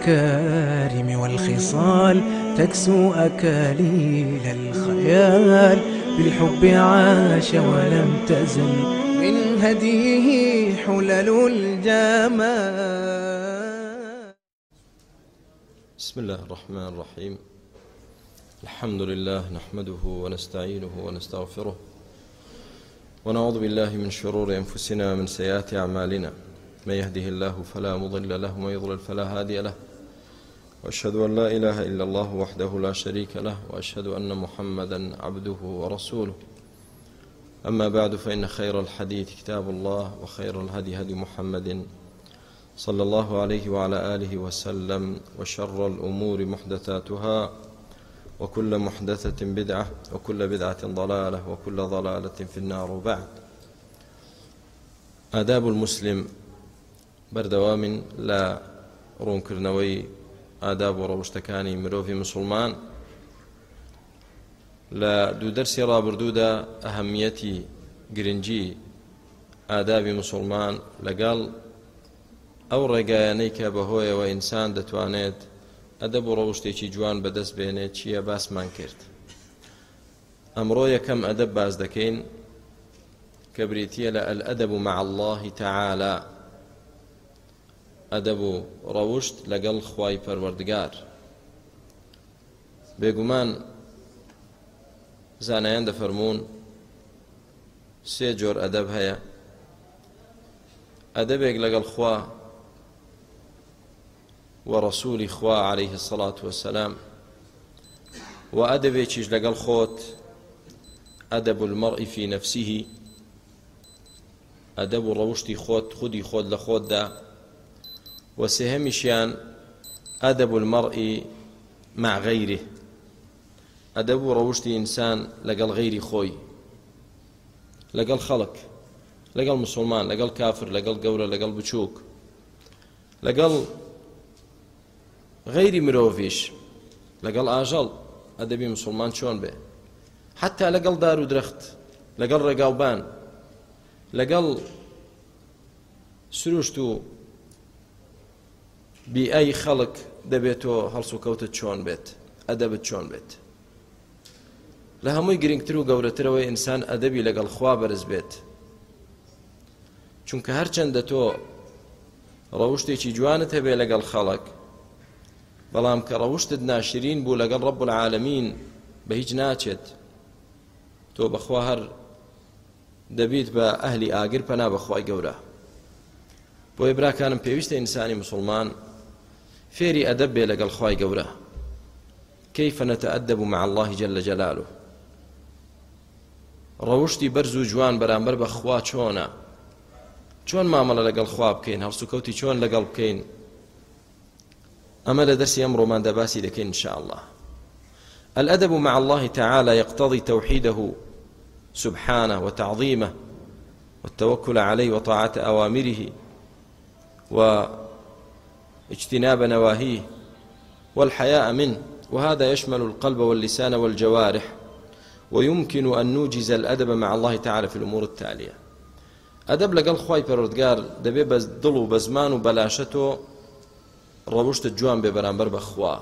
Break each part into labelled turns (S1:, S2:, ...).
S1: المكارم والخصال تكسو أكاليل الخيال، بالحب عاش ولم تزل من هديه حلل الجمال.
S2: بسم الله الرحمن الرحيم. الحمد لله نحمده ونستعينه ونستغفره ونعوذ بالله من شرور أنفسنا ومن سيئات أعمالنا، من يهده الله فلا مضل له ومن يضلل فلا هادي له، وأشهد أن لا إله إلا الله وحده لا شريك له، وأشهد أن محمدا عبده ورسوله. أما بعد، فإن خير الحديث كتاب الله، وخير الهدي هدي محمد صلى الله عليه وعلى آله وسلم، وشر الأمور محدثاتها، وكل محدثة بدعة، وكل بدعة ضلالة، وكل ضلالة في النار. وبعد، آداب المسلم بردوام لا ڕوونکردنەوەی ئاداب و ڕەوشتەکانی مرۆڤی مسلمان. لە دوو دەرسی ڕابردوودا ئەهەمیەتی گرنگی ئادابی مسلمان لەگەڵ ئەو ڕێگایانەی کە بەهۆیەوە ئینسان دەتوانێت ئەدەب و ڕەوشتێکی جوان بەدەست بێنێت چییە باسمان کرد. ئەمڕۆ یەکەم ئەدەب باز دەکەین کە بریتیە لە الأدب مع الله تعالى، ئەدەب و ڕەوشت لەگەڵ خوای پەروەردگار. بێگومان زانایان دەفەرمون سێ جۆر ئەدەب هەیە: ئەدەبێک لەگەڵ خوا وەڕەسوولی خوا عەلەیه الصەلاة وەسەلام، و ئەدەبێکیش لەگەڵ خۆت، ئەدەب المەڕئی فی نەفسیه، ئەدەب و ڕەوشتی خۆت، خودی خۆت لە خۆتدا، و سێهەمیشیان ئەدەب المەڕئی مع غەیره، ئەدەب و ڕەوشتی ئینسان لەگەڵ غەیری خۆی، لەگەڵ خەڵک، لەگەڵ مسلمان، لەگەڵ کافر، لەگەڵ گەورە، لەگەڵ بچووک، لەگەڵ غەیری مرۆڤیش، لەگەڵ ئاژەڵ ئەدەبی مسلمان چۆن بێ، حتا لەگەڵ دار و درەخت، لەگەڵ ڕێگاوبان، لەگەڵ سروشت و بیئەی خەڵک دەبێتەوە هەڵس و کەوتت چۆن بێت، ئەدەبت چۆن بێت. لە هەمووی گرنگتر و گەورەترەوەی ئینسان ئەدەبی لەگەڵ خوا بەرز بێت، چونکە هەرچەندە تۆ ڕەوشتێکی جوانت هەبێ لەگەڵ خەڵک، بەڵام کە ڕەوشتت ناشرین بوو لەگەڵ ڕەب العالەمین بە هیچ ناچێت. تۆ بەخوا هەر دەبیت بە ئەهلی ئاگر پەنا بەخوای گەورە. بۆیە براکانم پێویستە ئینسانی مسلمان فێری ئەدەب بێ لەگەڵ خوای گەورە. كيف نتأدب مع الله جل جلاله؟ ڕەوشتی بەرز و جوان بەرامبەر بە خوا چۆنە؟ چۆن مامەڵە لەگەڵ خوا بکەین؟ هەڵس و کەوتی چۆن لەگەڵ بکەین؟ ئەمە لە دەرسی ئەمڕۆمان دەباسی دەکەین إن شاء الله. الأدب مع الله تعالى يقتضي توحيده سبحانه وتعظيمه والتوكل عليه وطاعة أوامره واجتناب نواهيه والحياء منه، وهذا يشمل القلب واللسان والجوارح، ويمكن أن نوجز الأدب مع الله تعالى في الأمور التالية. أدب لەگەڵ خوای پەروەردگار دەبێ بە دڵ و بە زمان و بەلاشەتۆ ڕەوشتت جوان بێ بەرامبەر بە خوا.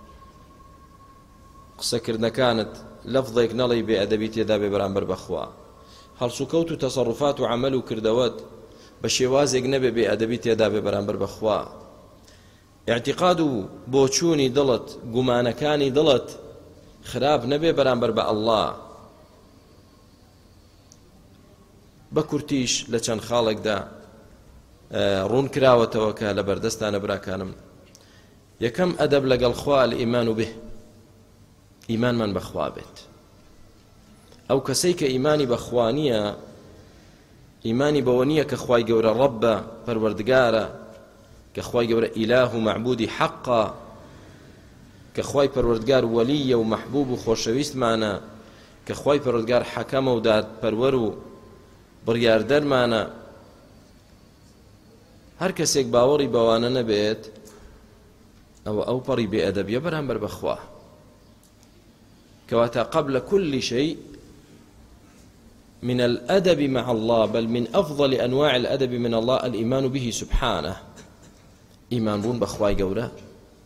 S2: قسەکردنەکانت لەفظێک نەڵێی بێ ئەدەبی تێدا بێ بەرامبەر بە خوا. هەڵس و کەوت و تەسەڕوفات و عەمەل و کردەوەت بە شێوازێک نەبێ بێ ئەدەبی تێدا بێ بەرامبەر بە خوا. اعتقاد و بۆچوونی دڵت، گومانەکانی دڵت خراپ نەبێ بەرامبەر بە ئەڵڵا. بە کورتیش لە چەند خاڵێکدا ڕوون کراوەتەوە کە لە بەردەستانە براکانم. یەکەم ئەدەب لەگەڵ خوا الئیمان به، ئیمانمان بەخوا بێت. ئەو کەسەی کە ئیمانی بەخوا نییە، ئیمانی بەوە نییە کە خوای گەورە ڕەبە، پەروەردگارە، کە خوای گەورە ئیلاه و معبودی حەقە، کە خوای پەروەردگار وەلیە و مەحبوب و خۆشەویستمانە، کە خوای پەروەردگار حەکەمە و دادپەروەر و بڕیاردەرمانە. هەر کەسێک باوەڕی بەوانە نەبێت، ئەو پەڕی بێئەدەبیە بەرامبەر بەخوا. كواتا قبل كل شيء من الأدب مع الله، بل من أفضل أنواع الأدب من الله الإيمان به سبحانه. إيمان بون بخواي قورة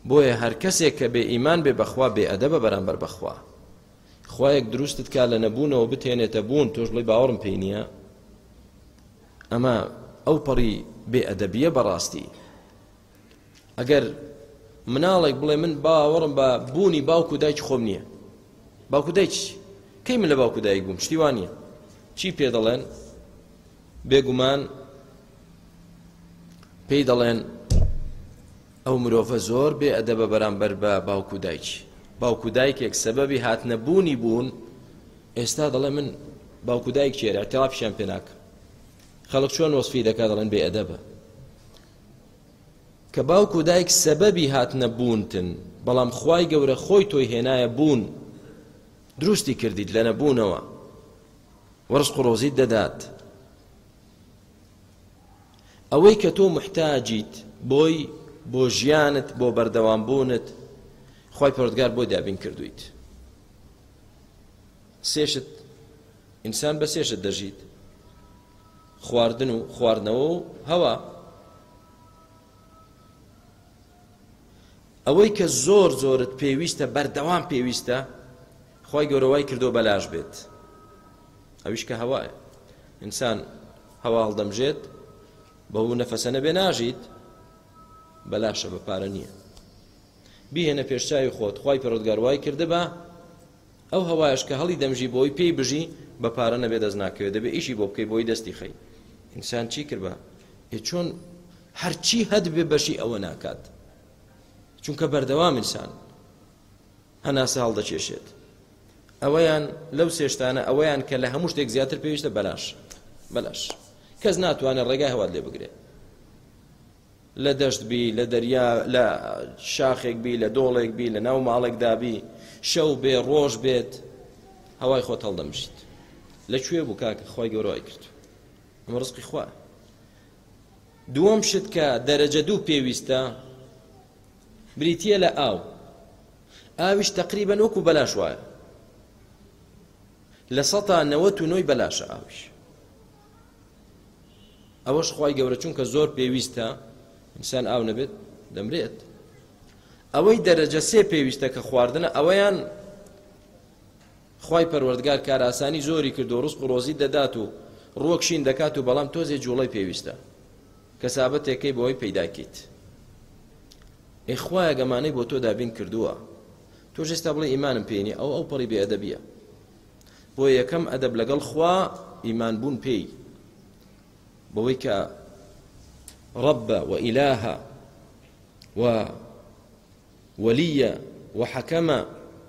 S2: بۆیە هەر کەسێک کە بێ ئیمان بێ بەخوا بێ ئەدەبە بەرامبەر بەخوا خوایەک دروستت کا لە نەبوونەوە بتێنێتە بوون تۆش بڵی باوەڕم پێی نییە ئەمە ئەو پەڕی بێ ئەدەبیە بەڕاستی ئەگەر مناڵێک بڵێ من باوەڕم بە بوونی باوک و دایکی خۆم نییە باوک و دایکی کەی من لە باوک و دایک بووم شتی وان نییە چی پێ دەڵێن بێگومان پێی دەڵێن ئەو مرۆڤە زۆر بێ ئەدەبە بەرامبەر بە باوک و دایکی باوک و دایکێک سەبەبی هاتنەبوونی بوون ئێستا دەڵێ من باوک و دایک چێرە ئەتیڵاپیشیان پێ ناکە خەڵک چۆن وەسفی دەکا دەڵێن بێ ئەدەبە کە باوک و دایک سەبەبی هاتنەبوونتن بەڵام خوای گەورە خۆی تۆی هێنایە بوون دروستی کردیت لە نەبوونەوە وەرزق و ڕۆزیت دەدات ئەوەی کە تۆ محتاجیت بۆی بۆ ژیانت بۆ بەردەوامبوونت خوای پەروەردگار بۆی دابین کردویت سێشت ئینسان بە سێشت دەژیت خواردن و خواردنەوە و هەوا ئەوەی کە زۆر زۆرت پێویستە بەردەوام پێویستە خوای گەورە وای کردو بەلاش بێت ئەویش کە هەوایە ئینسان هەوا هەڵدەمژێت بەو نەفەسە نەبێ ناژیت بەلاشە بە پارە نییە بیهێنە پێشچاوی خۆت خوای پەروەردگار وای کردە بە ئەو هەوایش کە هەڵی دەمژی بۆی پێی بژی بە پارە نەبێ دەست ناکەوێت دەبێ ئیشی بۆ بکەی بۆی دەستی خەی ئینسان چی کرد بە چۆن هەرچی هەد بێ بەشی ئەوە ناکات چونکە بەردەوام ئینسان هەناسە هەڵدەکێشێت ئەوەیان لەو سێشتانە ئەوەیان کە لە هەموو شتێک زیاتر پێویستە بەلاش کەس ناتوانێت ڕێگای هەوات لێ بگرێت لە دەشت بی لە دەریا لە شاخێک بی لە دۆڵێک بی لە ناو ماڵێکدا بی شەو بێ ڕۆژ بێت هەوای خۆت هەڵدەمژیت لەکوێ بوو کاکە خوای گەورە وای کرد ئەمە ڕزقی خوایە دووەم شت کە دەرەجە دوو پێویستە بریتیە لە ئاویش تەقریبەن وەکو بەلاش وایە لە 199 بەلاشە ئاویش ئەوەش خوای گەورە چونکە زۆر پێویستە ئینسان ئاو نەبێت دەمرێت ئەوەی دەرەجە سێ پێویستە کە خواردنە ئەوەیان خوای پەروەردگار کاراسانی زۆری کرد و ڕزق و ڕۆزی دەدات و ڕوەکشین دەکات و بەڵام تۆزێ جوڵەی پێویستە کەسابەتێکەی بۆی پەیداکەیت ئێخوایە گەمانەی بۆ تۆ دابین کردووە تۆ ژێستا بڵێ ئیمانم پێنی ئەو پەڕی بێئەدەبیە بۆ یەکەم ئەدەب لەگەڵ خوا ئیمان بوون پێی بەوەی کە ڕەبە و ئیلاهە و وەلیە و حەکەمە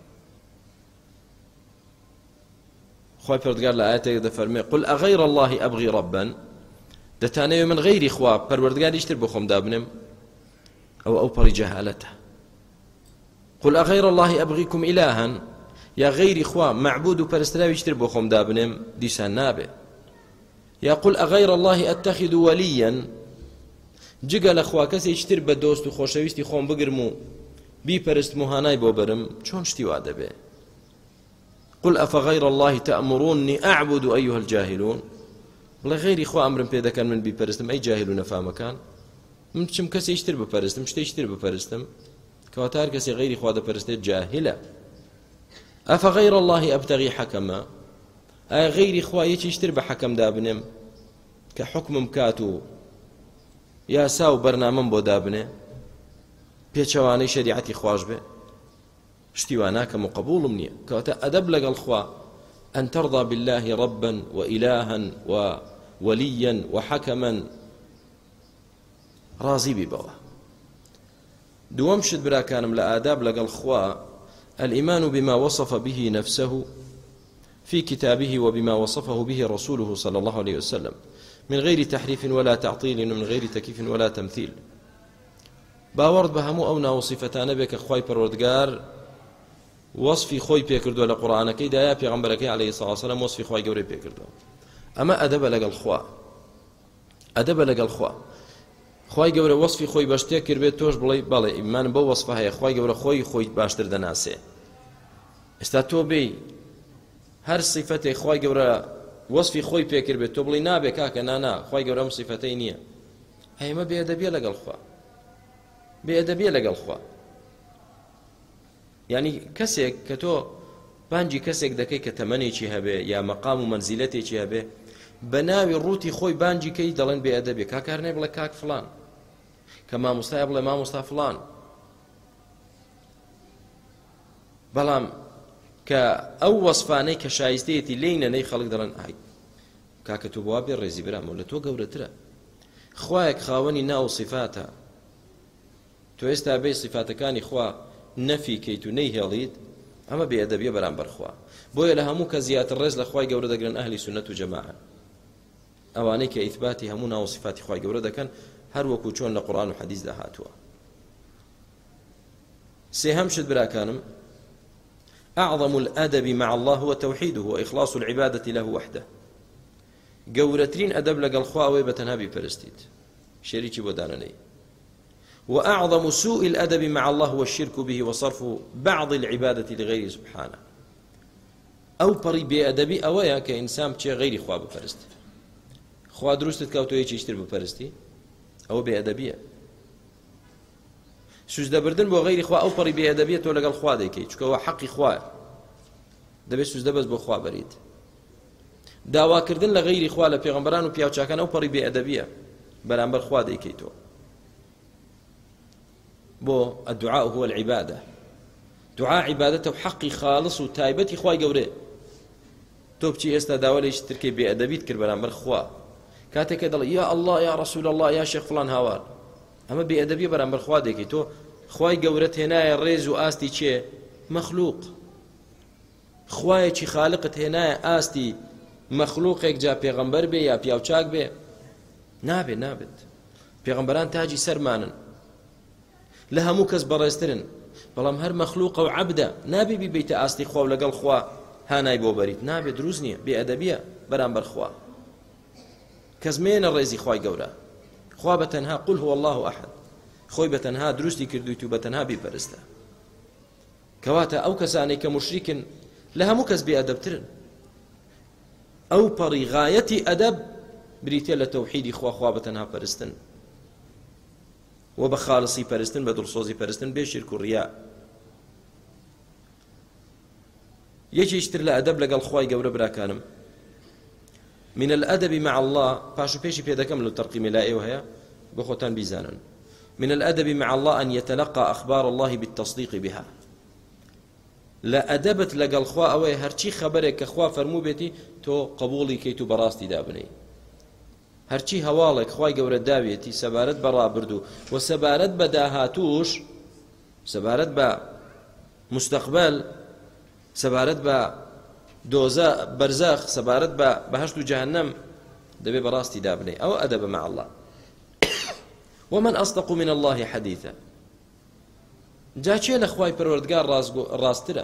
S2: خوای پەروەردگار لە ئاەتێک دەفەرمێ قل ئەغەیڕ الله ئەبغی ڕەبەن دەتانەوێ من غەیری خوا پەروەردگاریش تر بۆ خۆم دابنم ئەو پەڕی جەهالەتە قل ئەغەیڕ الله ئەبغیکم ئیلاهەن یا غەیری خوا معبود و پەرستراویش تر بۆ خۆم دابنم دیسان نابێ یا قل ئەغەیڕ الله ئەتەخذ وەلیەن جگە لە خوا کەسێکی تر بە دۆست و خۆشەویستی خۆم بگرم و بیپەرستم و هانای بۆ بەرم چۆن شتی وا دەبێ قل ئەفەغەیڕ الله تەئمرونی ئەعبد ئەیها الجاهلون بڵێ غەیری خوا ئەمرم پێ دەکەن من بیپەرستم ئەی جاهل و نەفامەکان من بچم کەسێکی تر بپەرستم شتێکی تر بپەرستم کەواتە هەر کەسێ غەیری خوا دەپەرستێت جاهلە ئەفەغەیڕ الله ئەبتەغی حەکەمە ئایا غەیری خوا یەکیش تر بە حەکەم دابنێم کە حکمم کات و یاسا و بەرنامەم بۆ دابنێ پێچەوانەی شەریعەتی خوش بێ شتی وا ناکەم و قبوڵم نییە کەواتە ئەدەب لەگەڵ خوا ئەن تەرضا بالله ربا وإلها ووليا وحكما راضي ببوا دوام شد براكانم لآداب لقل خوا الإيمان بما وصف به نفسه في كتابه وبما وصفه به رسوله صلى الله عليه وسلم من غير تحريف ولا تعطيل ومن غير تكييف ولا تمثيل باورد بهمو أو ناوصفتان بك خواي پروردگار وصفي خوي بيكردو لقرآن كي دايا پیغمبركي عليه الصلاة والسلام وصفي خواي قوري بيكردو أما أدب لقل خوا أدب لقل خوا خواي قوري وصفي خوي باشتيا كربيت توش بلي بالي إيمان بو وصفها هي خواي قوري خوي باشتر دناسي استاتو بي هر صفتي خواي قوري وصفي خوي بيكربيت تو بلي نابي كاكا نانا خواي قوري هم صفتي نية هي ما بيأدبية لقل خوا بيأدبية لقل خوا یعنی کەسێک کە تۆ بانجی کەسێک دەکەی کە تەمەنێکی هەبێ یا مەقام و منزیلەتێکی هەبێ بە ناوی ڕووتی خۆی بانجی کەی دەڵێن بێ ئەدەبێ کاکار نێ بڵێ کاک فڵان کە مامۆستایە بڵێ مامۆستا فڵان بەڵام کە ئەو وەسفانەی کە شایستەیەتی لێی نەنەی خەڵک دەڵێن ئای کاکە تۆ بوا بێ ڕێزی برامەوە لە تۆ گەورەترە خوایەک خاوەنی ناو سیفاتە تۆ ئێستا بێ سیفاتەکانی خوا نەفی کەیت و نەیهێڵیت ئەمە بێئەدەبیە بەرامبەر خوا بۆیە لە هەموو کە زیاتر ڕێز لە خوای گەورە دەگرن ئەهلی سونەت و جەماعە ئەوانەی کە ئیثباتی هەموو ناو سیفاتی خوای گەورە دەکەن هەر وەکو چۆن لە قورئان و حەدیثدا هاتووە سێهەم شت براکانم أعظم الأدب مع الله هو توحيده وإخلاص العبادة له وحده گەورەترین ئەدەب لەگەڵ خوا ئەوەی بەتەنها بیپەرستیت شەریکی بۆ دانەنەی وأعظم سوء الأدب مع الله هو الشرك به وصرف بعض العبادة لغيره سبحانه أو پڕی بێئەدەبی ئەوەیە کە ئینسان بچێ غەیری خوا بپەرست خوا دروستت کە تۆ یەکیشتر بپەرستی ئەوە بێئەدەبیە سوزدەبردن بۆ غەیری خوا ئەو پڕی بێئەدەبیە تۆ لەگەڵ خوا دەیکەی چونکە ئەوە حەقی خوایە دەبێت سوزدە بەس بۆ خوا بەریت داواکردن لە غەیری خوا لە پێغەمبەران و پیاوچاکان ئەو پڕی بێئەدەبیە بەرامبەر خوا دەیکەی تۆ بۆ الدعاء هو العبادة دعاء عبادته حقي خالص وتايبتي خواي گەورێ تۆ بچی ئێستا داوا لە ترکەی بێئەدەبیت کرد بەرامبەر خوا کاتێک کە دەڵێ یا الله یا رسول الله یا شێخ فڵان هاوار ئەمە بێئەدەبیە بەرامبەر خوا دەکەی تۆ خوای گەورەت هێنایە ڕێز و ئاستی چێ مەخلوق خوایەکی خالقت هێنایە ئاستی مەخلوقێک جا پێغەمبەر بێ یا پیاوچاک بێ نابێت پێغەمبەران تاجی سەرمانن لە هەموو کەس بەڕێزترن بەڵام هەر مەخلوقە و عەبدە نابێ بیبیتە ئاستی خوا و لەگەڵ خوا هانای بۆ بەریت نابێت دروست نییە بێئەدەبیە بەرامبەر خوا کەس مێنە ڕێزی خوای گەورە خوا بەتەنها قل هو الله ئەحەد خۆی بەتەنها دروستی کردویت و بەتەنها بیپەرستە کەواتە ئەو کەسانەی کە موشریکن لە هەموو کەس بێئەدەبترن ئەو پەڕی غایەتی ئەدەب بریتێ لە تەوحیدی خوا بەتەنها پەرستن و بە خالصی پەرستن بە دڵسۆزی پەرستن بێ شرک و ڕیا یەکیشتر لە ئەدەب لەگەڵ خوای گەورە براکانم من الأدب مع الله پاشو پێشی پێدەکەم لە تەرقیمی لا ئێوە هەیە بۆ خۆتان بیزانن من الأدب مع الله أن يتلقى أخبار الله بالتصديق بها لا أدبت لقل خوا أوي هرچی خبرك خوا فرمو بيتي تو قبولي كيتو براستي دابني هرچی هەواڵێک خوای گەورە داوێتی سەبارەت بە ڕابردوو و سەبارەت بە داهاتووش سەبارەت بە مستەقبەل سەبارەت بە دۆزە بەرزەخ سەبارەت بە بەهەشت و جەهەنەم دەبێ بەڕاستی دابنێ ئەوە ئەدەبە مع الله ومن أصدق من الله حديثا جا چێ لە خوای پەروەردگار ڕاستترە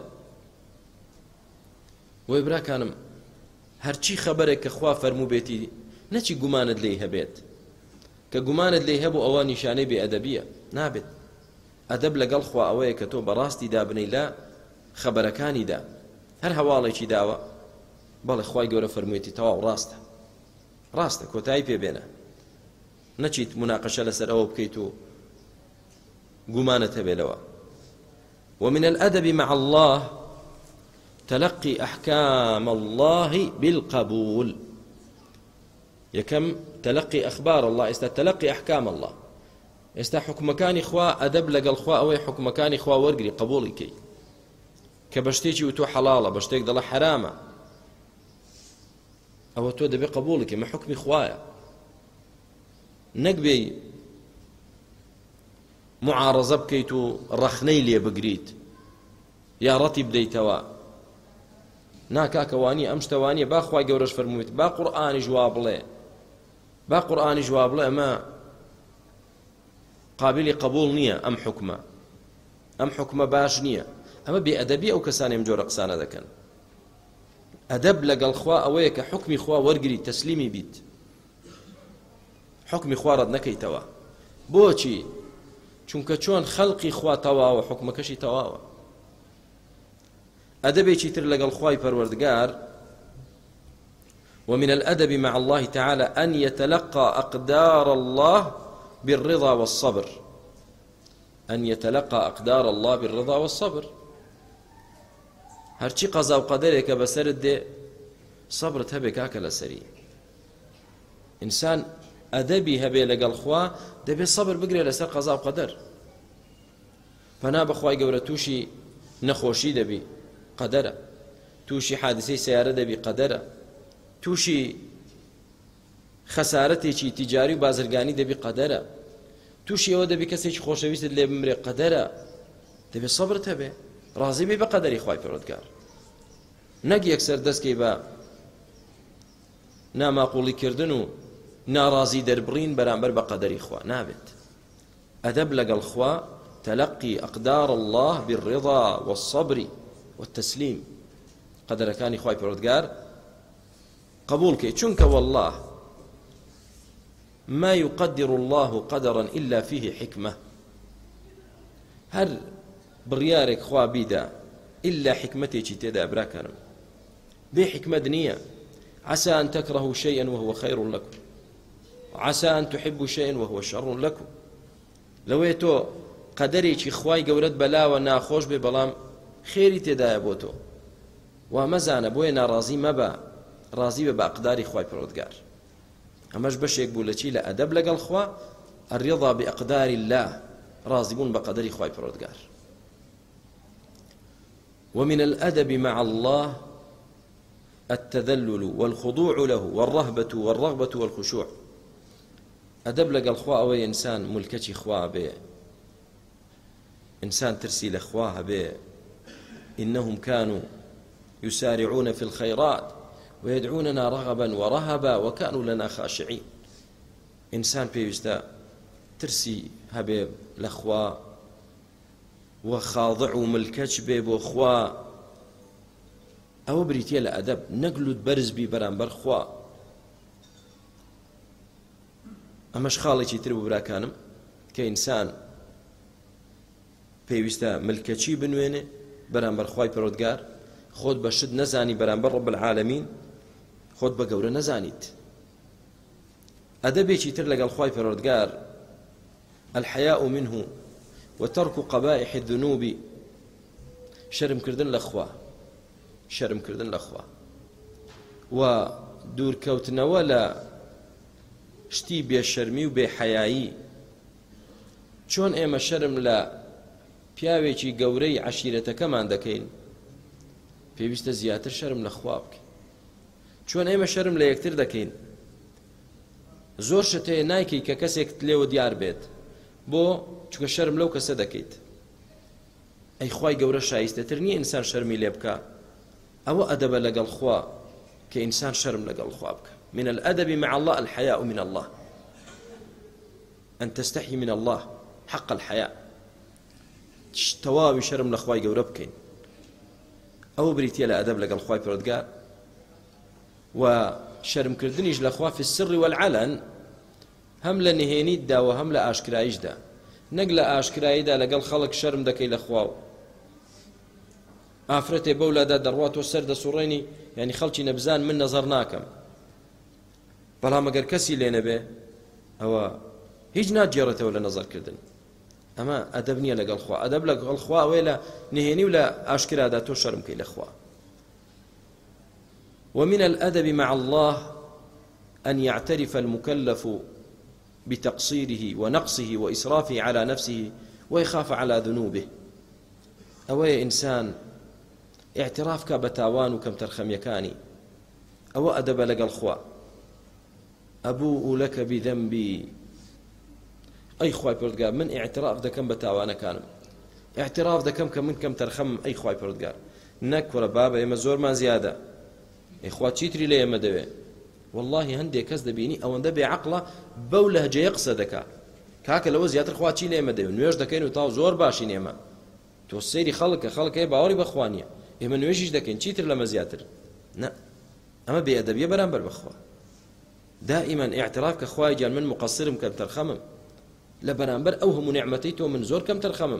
S2: وەی براکانم هەرچی خەبەرێک کە خوا فەرموو بێتی نەچی گومانت لێی هەبێت کە گومانت لێی هەبوو ئەوە نیشانەی بێئەدەبیە نابێت ئەدەب لەگەڵ خوا ئەوەیە کە تۆ بەڕاستی دابنەی لە خەبەرەکانیدا هەر هەواڵێکی داوە بەڵێ خوای گەورە فەرموویەتی تەواو ڕاستە کۆتایی پێبێنە نەچیت مناقەشە لەسەر ئەوە بکەیت و گومانت هەبێلەوە ومن الأدب مع الله تلقي أحكام الله بالقبول يكم تلقي أخبار الله تلقي أحكام الله حكمكاني خوا أدب لقل خوا أو حكمكاني خوا ورقري قبولي كي كبشتيجي وتو حلالة بشتيك دل حرامة أو تو دبي قبولك ما حكمي خوايا نقبي معارضة بكيتو رخني لي بقريت يا رتب ديتوا ناكا كواني أمش تواني با خواي قورش فرمويت با قرآن جواب له ما قابل قبول نية أم حكمة باش نية أما بأدبي أو كساني مجور قسانة ذكن أدب لقل خوا أويك حكمي خوا ورقري تسليمي بيت حكمي خوا رد نكي توا بوچي چونکە چۆن خەڵقی خوا تەواوە حکمەکەشی تەواوە ئەدەبێکی تر لەگەڵ خوای پەروەردگار ومن الأدب مع الله تعالى أن يتلقى أقدار الله بالرضا والصبر هەرچی قەزا و قەدەرێکە بەسەرت دێ سەبرت هەبێ کاکە لەسەری. ئینسان ئەدەبی هەبێ لەگەڵ خوا دەبێت سەبر بگرێ لەسەر قەزا و قەدەر. پەنا بەخوای گەورە تووشی نەخۆشی دەبی قەدەرە، تووشی حادثەی سیارە دەبی قەدەرە، تووشی خەسارەتێکی تیجاری و بازرگانی دەبی قەدەرە، تووشی ئەوە دەبی کەسێکی خۆشەویستت لێ بمرێ قەدەرە. دەبێت سەبرت هەبێ، ڕازی بێ بە قەدەری خوای پەروەردگار، نەک یەکسەر دەستکەی بە ناماقوڵیکردن و ناڕازی دەربڕین بەرامبەر بە قەدەری خوا نابێت. ئەدەب لەگەڵ خوا تەلەقی ئەقدار الله بالرضا والصبر والتسليم، قەدەرەکانی خوای پەروەردگار قبول کەی، چونکە والله ما يقدر الله قدرا إلا فيه حكمة، هەر بڕیارێک خوا بیدا إلا حکمتێکی تێدا براکانم، بێ حکمت نییە. عسى أن تكرهوا شيئا وهو خير لكم وعسى أن تحبوا شيئا وهو شر لكم. لەوەیە تۆ قەدەرێکی خوای گەورەت بەلاوە ناخۆش بێ بەڵام خێری تێدایە بۆ تۆ، وا مەزانە بۆیە ناڕازی مەبە، ڕازی بە ئەقداری خوای پەروەردگار. ئەمەش بەشێک بوو لە چی؟ لە ئەدەب لەگەڵ خوا، الرضا بأقدار الله، ڕازی بوون بە قەدەری خوای پەروەردگار. ومن الأدب مع الله التذلل والخضوع له والرهبة والرغبة والخشوع. أدب لقى الخواء أو إنسان ملكتي خواء به، إنسان ترسيل خواها به، إنهم كانوا يسارعون في الخيرات ويدعوننا رغبا ورهبا وكانوا لنا خاشعين. إنسان بيوستا ترسي هبه لخواء وخاضع ملكتش به وخواء، ئەوە بریتە لە ئەدەب، نەگلوت بەرز بی بەرامبەر خوا. ئەمەش خاڵێکی تر بوو براکانم کە ئینسان پێویستە ملکەچی بنوێنێ بەرامبەر خوای پەروەردگار، خۆت بە شت نەزانی بەرامبەر ڕەب العالەمین، خۆت بە گەورە نەزانیت. ئەدەبێکی تر لەگەڵ خوای پەروەردگار الحەیاء منه وترك قبائح الذنوب، شەرمکردن لە خوا، شەرمکردن لە خوا و دوورکەوتنەوە لە شتی بێشەرمی و بێحەیایی. چۆن ئێمە شەرم لە پیاوێکی گەورەی عەشیرەتەکەمان دەکەین، پێویستە زیاتر شەرم لە خوا بکەین. چۆن ئێمە شەرم لە یەکتر دەکەین، زۆر شت هەیە نایکەی کە کەسێکت لێوە دیار بێت، بۆ چونکە شەرم لەو کەسە دەکەیت. ئەی خوای گەورە شایستەتر نییە ئینسان شەرمی لێ بکە. ئەوە ئەدەبە لەگەڵ خوا کە ئینسان شەرم لەگەڵ خوا بکە. من الأدب مع الله الحياء من الله، أن تستحي من الله حق الحياء، تەواوی شەرم لە خوای گەورە بکەین. ئەوە بریتە لە ئەدەب لەگەڵ خوای پەروەردگار. و شەرمکردنیش لە خوا في السر والعلن، هەم لە نهێنیتدا و هەم لە ئاشکراییشدا، نەک لە ئاشکراییدا لەگەڵ خەڵک شەرم دەکەی لە خوا و ئافرەتێ بەولادا دەڕواتەوە سەر دەسوڕێنی، یعنی خەڵکی نەبزان من نەزەر ناکەم، بەڵام ئەگەر کەسی لێ نەبێ ئەوە هیچ ناگێڕێتەوە لە نەزەرکردن. ئەمە ئەدەب نییە لەگەڵ خوا. ئەدەب لەگەڵ خوا ئەوەیە لە نهێنی و لە ئاشکرادا تۆ شەرم بکەی لە خوا. ومن الأدب مع الله أن يعترف المكلف بتقصيره ونقصه وإسرافه على نفسه ويخاف على ذنوبه. أوي إنسان اعتراف كبتاوان وكم ترخم يكاني، أو أدب لك الخوا. أبوء لك بذنبي، أي خواي بردقار من اعتراف دا كم بتاوانا كانم، اعتراف دا كم كم ترخم أي خواي بردقار نكور بابا يما زور ما زيادة إخوة تشيتري لي يما دوي والله هندي كز دبيني أو اندبي عقله بوله جي يقصدك كاك لو زيادة خوا تشي لي يما دوي نويش دكين وطاو زور باشين يما تو السيري خلق اي باوري بخوانيا يما نويشش دكين تشيتر لما زيادة لا أما بأدبية برامبر بخوا دائما اعتراف كخواي جان من مقصرم كم ترخمم لبرامبر أوهم نعمتيته من زور كم ترخمم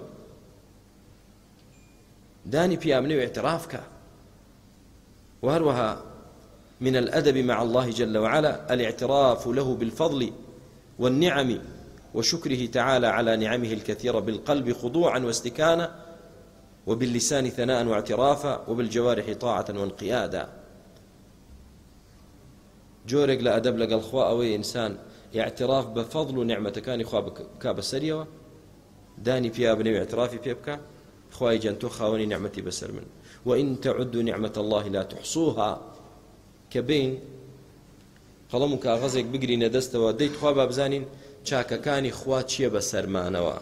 S2: داني بيامني واعترافك. وهروها من الأدب مع الله جل وعلا الاعتراف له بالفضل والنعم وشكره تعالى على نعمه الكثيرة بالقلب خضوعا واستكانة وباللسان ثناء واعترافا وبالجوارح طاعة وانقيادا. جۆرێک لە ئەدەب لەگەڵ خوا ئەوەی ئینسان اعتراف بە فەضڵ و نعمەتەکانی خوا بکا بەسەریەوە، دانی پیا بنێ و اعترافی پێ بکە، خوای گیان تۆ خاوەنی نعمەتی بەسەر من، وإن تعدوا نعمة الله لا تحصوها. کە بین قەڵەم و کاغەزێک بگرینە دەستەوە دەیت خوا با بزانین چاکەکانی خوا چییە بەسەرمانەوە.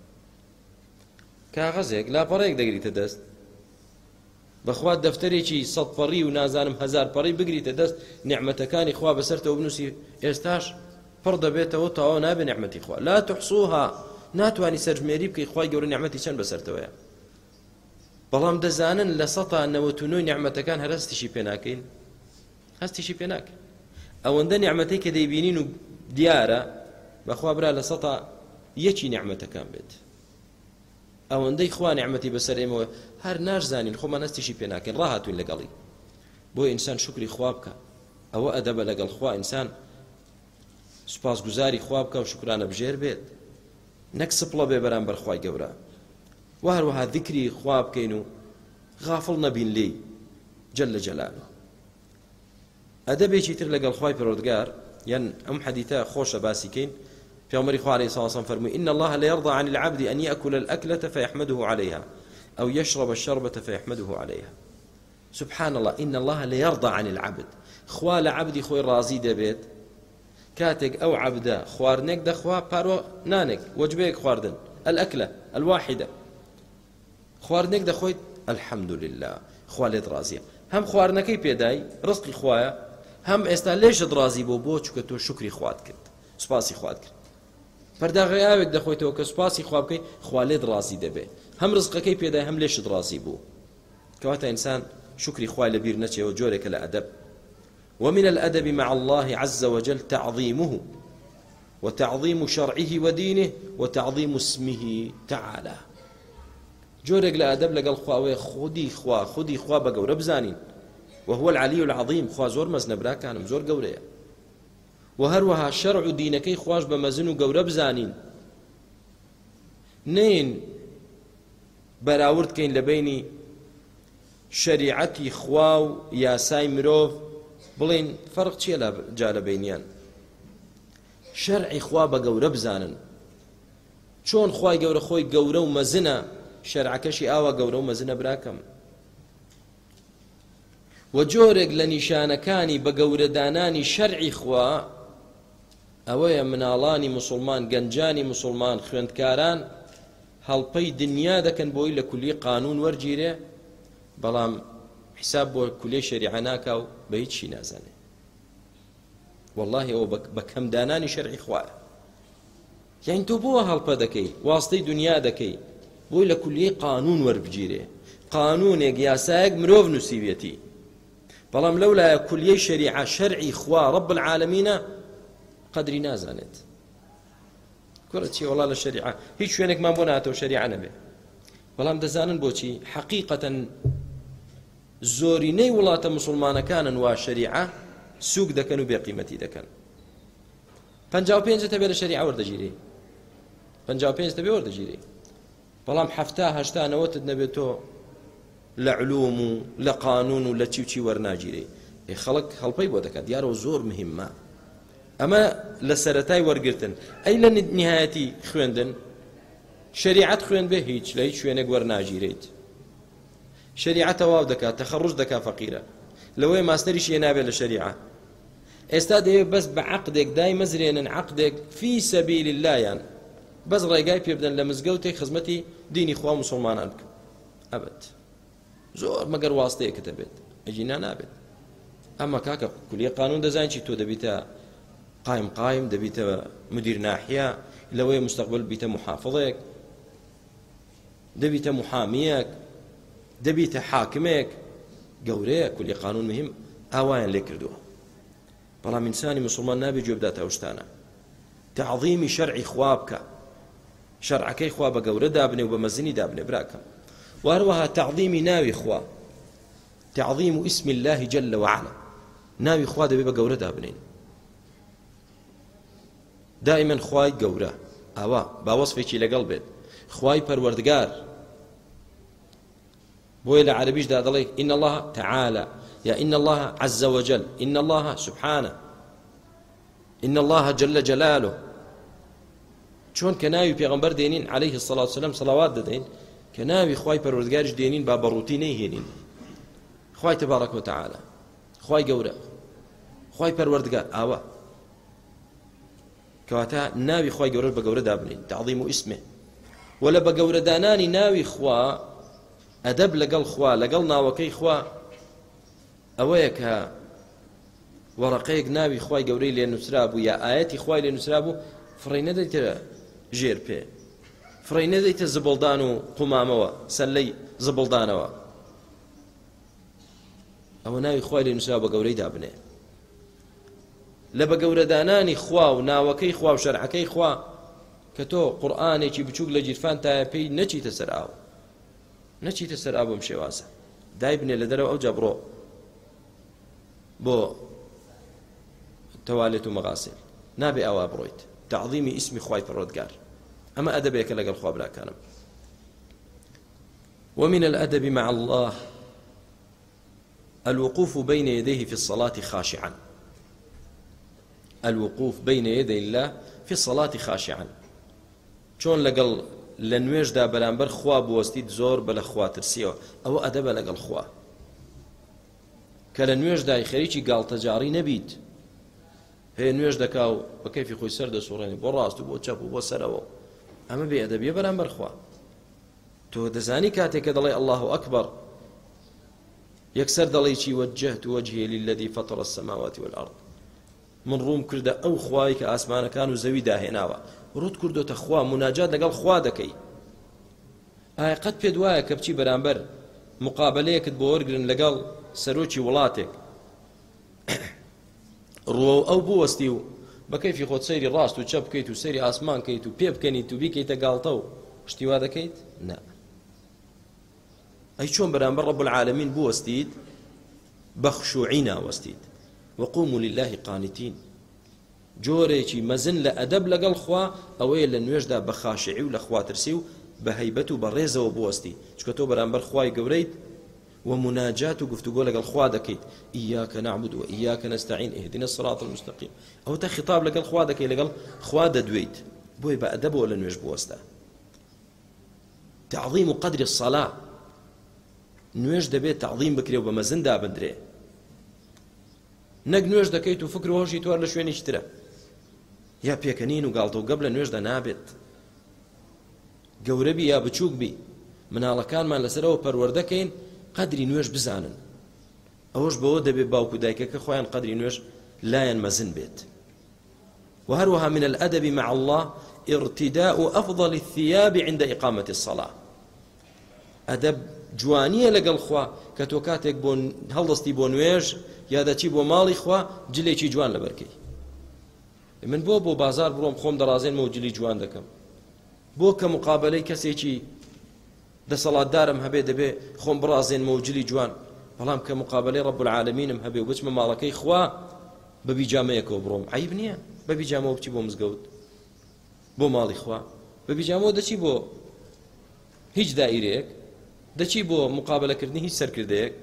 S2: کاغەزێک لاپەڕەیەک دەگریتە دەست، بەخوا دەفتەرێکی 100 پەڕی و نازانم 1000 پەڕی بگریتە دەست، نعمەتەکانی خوا بەسەرتەوە بنووسی، ئێستاش پڕ دەبێتەوە تەواو نابێ نعمەتی خوا. لا تحصوها، ناتوانی سەرژمێری بکەی خوای گەورە نعمەتی چەند بەسەرتەوەیە. بەڵام دەزانن لە 199 نعمەتەکان هەر هەستیشی پێ ناکەین، هەستیشی پێ ناکەین. ئەوەندە نعمەتەی کە دەیبینین و دیارە بەخوا برا لە 101 نعمەتەکان بێت. ئەوەندەی خوا نعمەتی بەسەر ئێمەوە هەر ناشزانین، خۆمان هەستیشی پێ ناکەین، ڕاهاتوین لەگەڵی. بۆ ئینسان شکری خوا بکە، ئەوە ئەدەبە لەگەڵ خوا، ئینسان سوپاسگوزاری خوا بکە و شکرانە بژێر بێت، نەک سپڵە بێ بەرامبەر خوای گەورە. و هەروەها ذیکری خوا بکەین و غافڵ نەبین لێی جەل جەلالوه. ئەدەبێکی تر لەگەڵ خوای پەروەردگار، یان ئەم حەدیثە خۆشە باسی کەین. پیامبەری خوا عەلەیهی سڵام فەرمووی إن الله لا يرضى عن العبد أن يأكل الأكلة فيحمده عليها أو يشرب الشربة فيحمده عليها. سبحان الله، إن الله لا يرضى عن العبد. خوا لعبدي خوي راضي دەبێت كاتك أو عبدا خواردنێک دەخوا پارۆ نانێک وەجبەیەک خواردن، الأكلة الواحدة خواردنێک دەخۆیت، الحمد لله خوا لێت ڕازیە، هەم خواردنەکەی پێدای ڕزقی خوایە، هەم ئێستا لێشت ڕازی بۆ چونکە تۆ شکری خوات کرد، سوپاسی خوات کرد. پەرداغی ئاوێک دەخۆیتەوە کە سوپاسی خوا بکەی، خوا لێت ڕازی دەبێ، هەم ڕزقەکەی پێدای هەم لێشت ڕازی بوو. کەواتە ئینسان شکری خوای لەبیر نەچێەوە، جۆرێکە لە ئەدەب. ومن الأدب مع الله عز وجل تعظيمه وتعظيم شرعه ودينه وتعظيم اسمه تعالى. جۆرێک لە ئەدەب لەگەڵ خواوەیە خودی خوا بە گەورە بزانین، وهو العلي العظيم، خوا زۆر مەزنە براکانم، زۆر گەورەیە. و هەروەها شەرع و دینەکەی خواش بە مەزن و گەورە بزانین، نین بەراورد کەین لە بینی شریعەتی خوا و یاسای مرۆڤ، بڵین فەرق چییە جا لە بینیان. شەرعی خوا بە گەورە بزانن، چۆن خوای گەورە خۆی گەورە و مەزنە، شەرعەکەشی ئاوا گەورە و مەزنە براکەم. و جۆرێک لە نیشانەکانی بە گەورەدانانی شەرعی خوا ئەوەیە مناڵانی مسلمان، گەنجانی مسلمان، خوێندکاران هەڵپەی دنیا دەکەن بۆی لە کولی قانون وەرگیرێ، بەڵام حساب بۆ کولی شەریعە ناکا و بە هیچی نازانێ. والله ئەوە بە کەمدانانی شەرعی خوایە. یعنی تۆ بۆ هەڵپە دەکەی، واستەی دنیا دەکەی بۆی لە کولی قانون وەربگیرێ، قانونێک یاسایەک مرۆڤ نووسیبێتی، بەڵام لەولایە کولیەی شەریعە شەرعی خوا رب العالەمینە قەدری نازانێت. کۆرە چی وەڵا لە شەریعە هیچ شوێنێکمان بۆ نهاتەوە شەریعە نەبێ، بەڵام دەزانن بۆچی حەقیقەتەن زۆرینەی وڵاتە مسلمانەکانن وا شەریعە سووک دەکەن و بێقیمەتی دەکەن. 55 دەبێ لە شەریعە وەردەگیری، 55 دەبێ وەردەگیری، بەڵام 70 90 نەبێت تۆ لە علوم و لە قانون و لە چی وەرناگیری. خەڵک هەڵپەی بۆ دەکات، دیارەوە زۆر مهمە. ئەمە لە سەرەتای وەرگرتن. ئەی لە نهایەتی خوێندن شەریعەت خوێن بێ هیچ لە هیچ شوێنێک وەرناگیرێت. شەریعەت تەواو دەکات، تەخەڕوج دەکات فەقیرە، لەوەی ماستەریشی نابێت لە شەریعە. ئێستا دەیەوێت بەس بە عەقدێک دای مەزرێنن، عەقدێک فی سەبیل اللهیان، بەس ڕێگای پێ بدەن لە مزگەوتێک خزمەتی دینی خوا مسلمانان بکەن. ئەبەت زۆر مەگەر واستەیەکە دەبێت، ئەجینا نابێت. ئەمە کاکە کولی قانون دەزانین چی تۆ دەبیتە قایم دەبیتە مدیر ناحیە، لەوەی مستقبل بیتە محافظێک، دەبیتە محامیەک، دەبیتە حاکمێک گەورەیە. کولی قانون مهم ئاوایان لێ کردووە، بەڵام ئینسانی مسلمان نابێت گوێ بداتە ئەو شتانە. تعظیمی شەرعی خوا بکە، شەرعەکەی خوا بە گەورە دابنێ و بە مەزنی دابنێ براکەم. وهروەها تعظیمی ناوی خوا، تعظیم اسم الله جل وعلا، ناوی خوا دەبێ بە گەورە دابنێن. دائما خوای گەورە ئەوە با وەسفێکی لەگەڵ بێت، خوای پەروەردگار بۆیە لە عەربیشدا دەڵێ إن الله تعالى يا إن الله عز وجل إن الله سبحانه إن الله جل جلاله چۆن کە ناوی پێغەمبەر دێنین عليه الصلاة والسلام صلوات دەدەین کە ناوی خوای پەروەردگاریش دێنین با بەڕووتی نەیهێنین خوای تبارك وتعالى خوای گەورە خوای پەروەردگار ئاوە کەواتە ناوی خوای گەورە بە گەورە دابنین تعظیم و ئیسمێ ولا بە گەورەدانانی ناوی خوا ئەدەب لەگەڵ خوا لەگەڵ ناوەکەی خوا ئەوەیە کە وەڕەقەیەک ناوی خوای گەورەی لێ نووسرا بوو یا ئاەتی خوای لێ نووسرا بوو فڕی نەدەیتە ژێر پێ فڕی نەدەیتە زبڵدان و قومامەوە سەلەی زبڵدانەوە ئەوە ناوی خوای لێ نووسرا بە گەورەی دابنێ لە بە گەورەدانانی خوا و ناوەکەی خوا و شەرعەکەی خوا کە تۆ قورئانێکی بچووک لە جیرفان تایە پێی نەچیتە سەر ئاو نەچیتە سەر ئاو بەم شێوازە دایبنێ لە دەرەوە ئەوجا بڕۆ بۆ تەوالێت و مەغاسل نابێ ئاوا بڕۆیت تعظیمی ئیسمی خوای پەروەردگار ئەمە ئەدەبێکە لەگەڵ خوا براکانم ومن الأدب مع الله الوقوف بين يديه في الصلاة خاشعا الوقوف بين يدي الله في الصلاة خاشعا چۆن لەگەڵ لە نوێژدا بەرامبەر خوا بوەستیت زۆر بە لە خوا ترسیەوە ئەوە ئەدەبە لەگەڵ خوا کە لە نوێژدای خەریکی گاڵتەجاری نەبیت هەیە نوێژ دەکا و بە کەیفی خۆی سەر دەسوڕێنێ بۆ ڕاست و بۆ چەپ و بۆ سەرەوە ئەمە بێ ئەدەبیە بەرامبەر خوا تۆ دەزانی کاتێک کە دەڵێ الله ئەکبەر یەکسەر دەڵێ چی وجهت وجهي للذي فطر السماوات والأرض من ڕووم کردە ئەو خوای کە ئاسمانەکان و زەوی داهێناوە ڕوت کردۆتە خوا مناجات لەگەڵ خوا دەکەی ئایا قەت پێت وایە کە بچی بەرامبەر مقابلەیەکت بۆ وەرگرن لەگەڵ سەرۆکی وڵاتێک ڕوە ئەو بوەستی و بە کەیفی خۆت سەیری ڕاست و چەپ بکەیت و سەیری ئاسمان کەیت و پێ بکەنیت و بیکەیتە گاڵتە و شتی وا دەکەیت نا ئەی چۆن بەرامبەر ڕەب العالەمین بوەستیت بە خشوعی ناوەستیت وقوموا لله قانتين جۆرێکی مەزن لە ئەدەب لەگەڵ خوا ئەوەیە لە نوێژدا بە خاشعی و لە خواترسی و بە هەیبەت و بە ڕێزەوە بوەستی چکە تۆ بەرامبەر خوای گەورەیت و مناجات و گفتوگۆ لەگەڵ خوا دەکەیت إياك نعبد وإياك نستعين اهدنا الصراط المستقيم ئەو تا خطاب لەگەڵ خوا دەکەی لەگەڵ خوا دەدوێیت بۆی بە ئەدەبەوە لە نوێژ بوەستە تعظیم قدر الصلاة نوێژ دەبێت تعظیم بکرێ و بە مەزن دابدرێ نەک نوێژ دەکەیت و فکر و هۆشی توار لە شوێنی ترە یا پێکەنین و گاڵتە و گەب لە نوێژدا نابێت گەورە بی یا بچووک بی مناڵەکانمان لەسەرەوە پەروەردەکەین قەدری نوێژ بزانن ئەوەش بەوە دەبێت باوکو دایکەکە خۆیان قەدری نوێژ لایەن مەزن بێت وهروها من الأدب مع الله ارتداء أفضل الثياب عند إقامة الصلاة أدب جوانیە لەگەڵ خوا کە تۆ کاتێک بۆ هەڵدەستی بۆ نوێژ یا دەچی بۆ ماڵی خوا جلێکی جوان لەبەرکەی من بۆ بازار بڕۆم خۆم دەڕازێنمەوە جلی جوان دەکەم بۆ کە مقابلەی کەسێکی دەسەڵاتدارم هەبێ دەبێ خۆم بڕازێنمەوە جلی جوان بەڵام کە مقابلەی ڕەب العالەمینم هەبێ و بچمە ماڵەکەی خوا بە بیجامەیەکەوە بڕۆم عیب نییە بە بیجامەوە بچی بۆ مزگەوت بۆ ماڵی خوا بە بیجامەوە دەچی بۆ هیچ دائیرەیەک دەچی بۆ مقابلەکردنی هیچ سەرکردەیەک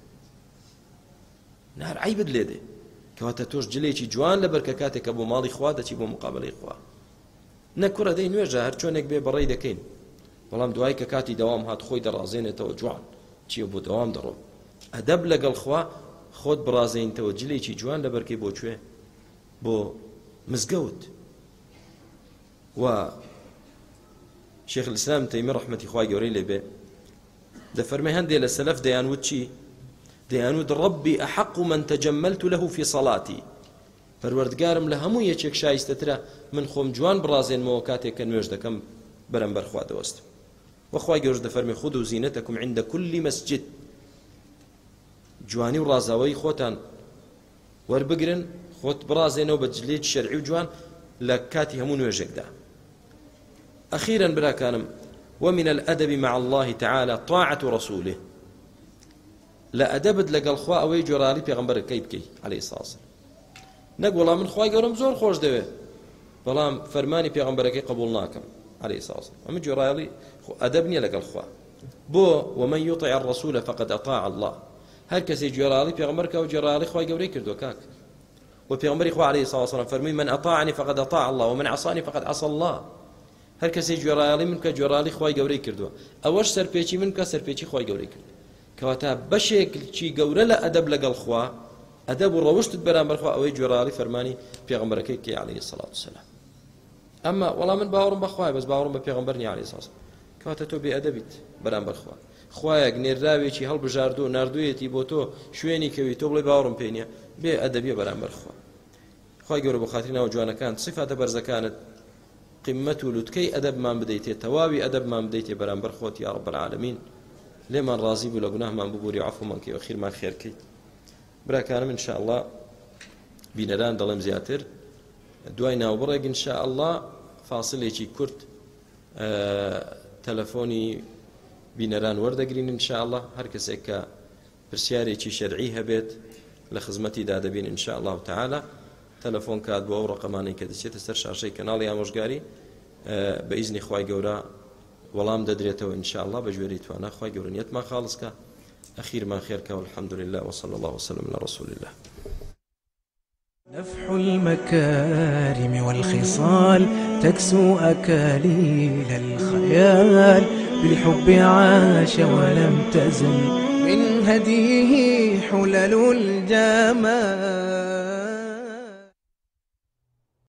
S2: نار عیبت لێ دێ کەواتە تۆش جلێکی جوان لەبەر کە کاتێک کە بۆ ماڵی خوا دەچی بۆ مقابلەی خوا نەکوڕە دەی نوێژە هەر چۆنێک بێ بەڕێی دەکەین بەڵام دوای کە کاتی دەوام هات خۆی دەڕازێنێتەوە جوان چیە بۆ دەوام دەڕۆ ئەدەب لەگەڵ خوا خۆت بڕازێنیتەوە جلێکی جوان لەبەرکەی بۆ کوێ بۆ مزگەوت و شێخ الئیسلام تەیمی ڕەحمەتی خوای گەورەی لێبێ دەفەرمێ هەندێ لە سەلەف دەیانوت چی دەیانوت ڕەبی ئەحەق من تەجەمەلت له في صلاتي پەروەردگارم لە هەموو یەکێک شایستەترە من خۆم جوان بڕازێنمەوە کاتێک کە نوێژ دەکەم بەرەمبەر خوا دەوەستم وەخوای گەورە دەفەرمێ خودوا زینەتەکم عند كل مسجد جوانی و ڕازاوەی خۆتان وەربگرن خۆت بڕازێنەوە بە جلێکی شەرعی و جوان لە کاتی هەموو نوێژێکدا أخيرا براكانم ومن الأدب مع الله تعالى طاعة رسوله لا أدبت لقل خوا أوي جرالي بيغمبر كيبكي عليه الصلاة والسلام نقول من خواي قولهم زور خوش دوه بلام فرماني بيغمبر كي قبولناكم عليه الصلاة والسلام أما جرالي أدبني لقل خوا بو ومن يطع الرسول فقد أطاع الله. هر كسي جرالي پیغمبر كاو جرالي خواهي قوري كردو كاك وبيغمبري خو عليه الصلاة والسلام فرمي من أطاعني فقد أطاع الله ومن عصاني فقد عصى الله. هر كسي جرالي منك جرالي خواهي قوري كردو أوش سرپيچي منك سرپيچي خواهي قوري كردو كواتا بشكل چي قوري لا أدب لقل خوا أدب الروشت برامبر خوا أوي جرالي فرماني بيغمبركي عليه الصلاة والسلام. أما والله من باورم بخواي بس باورم ببيغمبرني عليه الصلاة والسلام كواتا تو بأدبت برامبر خوا خوايق نێراوێکی هەڵبژاردو نردوویەتی بۆ تۆ شوێنی کەوی تۆ بڵێ باوەڕم پێ نییە بێ ئەدەبیە بەرامبەر خوا. خی گەورە بۆ خاترینەوە جوانەکان صفاتە بەرزەکانت قیممەت و لوتکەی ئەدەبمان بدەیتێ تەواوی ئەدەبمان بدەیتێ بەرامبەر خۆت یا رب العالمین. لێمان ڕازی بوو لە گوناهمان ببووری عەفومان کەی و خیرمان خێرکەیت. براکانم ئینشاء الله بینەران دەڵێم زیاتر دوای ناوبڕێک ئینشاء الله فاسڵێکی کورت تەلەفۆنی بینەران وەردەگرین ئینشاء الله. هەر کەسێک کە پرسیارێکی شەرعی هەبێت لە خزمەتی دادەبین ئینشاء الله تعالى تەلەفۆن کات بۆ ئەو ڕقەمانەی کە دەچێتە سەر شاشەی کەناڵی ئامۆژگاری بە ئیزنی خوای گەورە وەڵام دەدرێتەوە ئینشاء الله بە ژێری توانە خوای گەورە نیەتمان خاڵسکە ئەخیرمان خێرکە والحمد لله وصلى الله وسلم على رسول الله.
S1: نفح المكارم والخصال تكسو أكاليل الخيال بالحب عاش ولم تزل من هديه حلل الجمال.